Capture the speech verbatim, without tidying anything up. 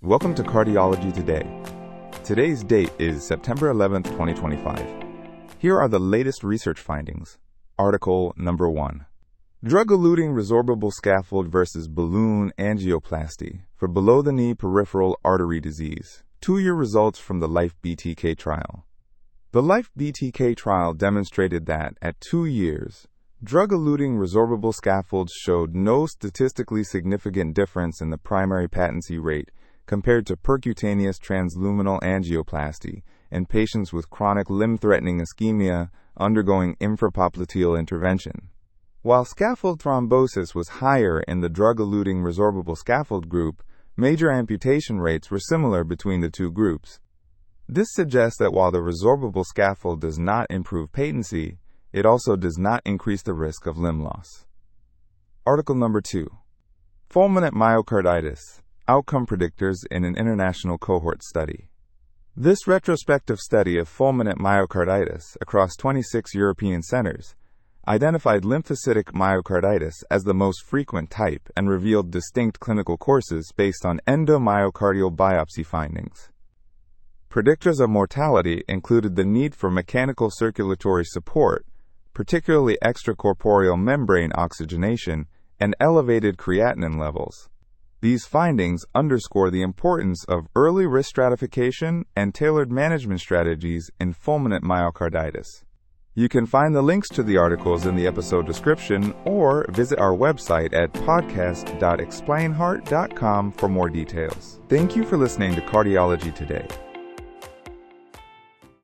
Welcome to Cardiology Today. Today's date is September eleventh, twenty twenty-five. Here are the latest research findings. Article number one. Drug-eluting resorbable scaffold versus balloon angioplasty for below-the-knee peripheral artery disease. Two-year results from the LIFE-B T K trial. The LIFE-B T K trial demonstrated that, at two years, drug-eluting resorbable scaffolds showed no statistically significant difference in the primary patency rate compared to percutaneous transluminal angioplasty in patients with chronic limb-threatening ischemia undergoing infrapopliteal intervention. While scaffold thrombosis was higher in the drug-eluting resorbable scaffold group, major amputation rates were similar between the two groups. This suggests that while the resorbable scaffold does not improve patency, it also does not increase the risk of limb loss. Article number two. Fulminant myocarditis, outcome predictors in an international cohort study. This retrospective study of fulminant myocarditis across twenty-six European centers identified lymphocytic myocarditis as the most frequent type and revealed distinct clinical courses based on endomyocardial biopsy findings. Predictors of mortality included the need for mechanical circulatory support, particularly extracorporeal membrane oxygenation, and elevated creatinine levels. These findings underscore the importance of early risk stratification and tailored management strategies in fulminant myocarditis. You can find the links to the articles in the episode description or visit our website at podcast dot explain heart dot com for more details. Thank you for listening to Cardiology Today.